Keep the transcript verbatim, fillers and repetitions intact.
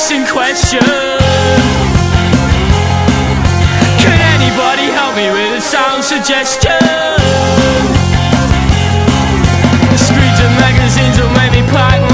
decent question. Can anybody help me with a sound suggestion? The screens of magazines will make me pack